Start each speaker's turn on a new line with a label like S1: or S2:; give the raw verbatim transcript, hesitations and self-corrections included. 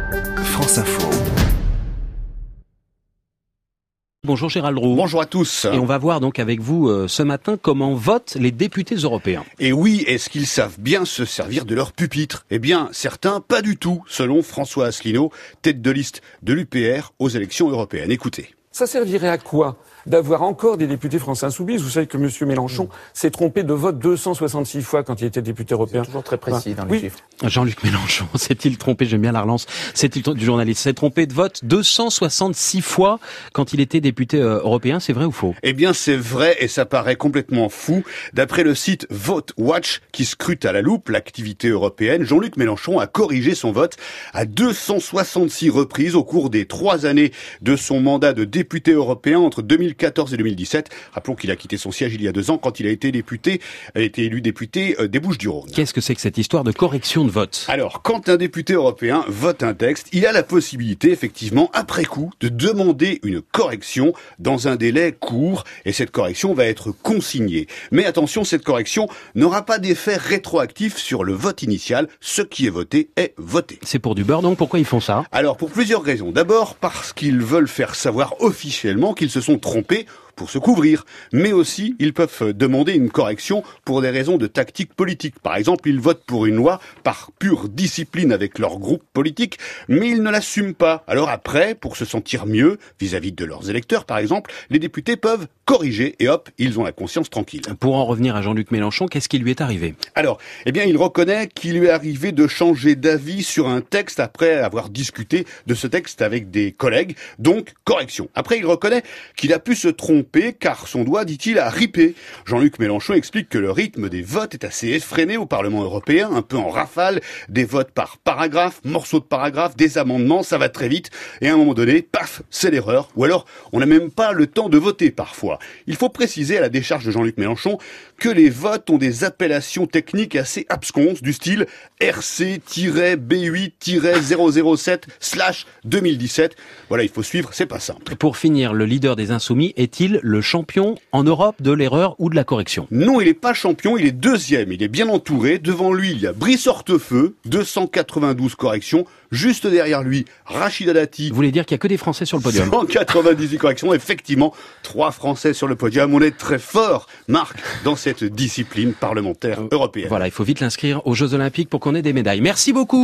S1: France Info.
S2: Bonjour Gérald Roux.
S3: Bonjour à tous.
S2: Et on va voir donc avec vous euh, ce matin comment votent les députés européens.
S3: Et oui, est-ce qu'ils savent bien se servir de leur pupitre ? Eh bien, certains pas du tout, selon François Asselineau, tête de liste de l'U P R aux élections européennes. Écoutez.
S4: Ça servirait à quoi d'avoir encore des députés France Insoumise? Vous savez que M. Mélenchon mmh. s'est trompé de vote deux cent soixante-six fois quand il était député européen.
S5: C'est toujours très précis dans les
S4: oui.
S5: chiffres.
S2: Jean-Luc Mélenchon, s'est-il trompé, j'aime bien la relance, s'est-il du journaliste, s'est trompé de vote deux cent soixante-six fois quand il était député euh, européen, c'est vrai ou faux?
S3: Eh bien c'est vrai et ça paraît complètement fou. D'après le site Vote Watch qui scrute à la loupe l'activité européenne, Jean-Luc Mélenchon a corrigé son vote à deux cent soixante-six reprises au cours des trois années de son mandat de député européen entre deux mille quatorze et deux mille dix-sept. Rappelons qu'il a quitté son siège il y a deux ans quand il a été député, a été élu député des Bouches-du-Rhône.
S2: Qu'est-ce que c'est que cette histoire de correction de vote?
S3: Alors, quand un député européen vote un texte, il a la possibilité, effectivement, après coup, de demander une correction dans un délai court, et cette correction va être consignée. Mais attention, cette correction n'aura pas d'effet rétroactif sur le vote initial. Ce qui est voté est voté.
S2: C'est pour du beurre, donc pourquoi ils font ça?
S3: Alors, pour plusieurs raisons. D'abord, parce qu'ils veulent faire savoir officiellement qu'ils se sont trompés pour se couvrir, mais aussi ils peuvent demander une correction pour des raisons de tactique politique. Par exemple, ils votent pour une loi par pure discipline avec leur groupe politique, mais ils ne l'assument pas. Alors après, pour se sentir mieux vis-à-vis de leurs électeurs, par exemple, les députés peuvent corriger et hop, ils ont la conscience tranquille.
S2: Pour en revenir à Jean-Luc Mélenchon, qu'est-ce qui lui est arrivé?
S3: Alors, eh bien, il reconnaît qu'il lui est arrivé de changer d'avis sur un texte après avoir discuté de ce texte avec des collègues, donc correction. Après, il reconnaît qu'il a pu se tromper car son doigt, dit-il, a ripé. Jean-Luc Mélenchon explique que le rythme des votes est assez effréné au Parlement européen, un peu en rafale, des votes par paragraphe, morceaux de paragraphe, des amendements, ça va très vite, et à un moment donné, paf, c'est l'erreur, ou alors on n'a même pas le temps de voter parfois. Il faut préciser à la décharge de Jean-Luc Mélenchon que les votes ont des appellations techniques assez absconses, du style R C B huit zéro zéro sept slash deux mille dix-sept. Voilà, il faut suivre, c'est pas simple.
S2: Pour finir, le leader des Insoumis est-il le champion en Europe de l'erreur ou de la correction?
S3: Non, il n'est pas champion, il est deuxième. Il est bien entouré. Devant lui, il y a Brice Hortefeux, deux cent quatre-vingt-douze corrections. Juste derrière lui, Rachida Dati.
S2: Vous voulez dire qu'il n'y a que des Français sur le podium?
S3: cent quatre-vingt-dix-huit corrections. Effectivement, trois Français sur le podium. On est très fort, Marc, dans cette discipline parlementaire européenne.
S2: Voilà, il faut vite l'inscrire aux Jeux Olympiques pour qu'on ait des médailles. Merci beaucoup.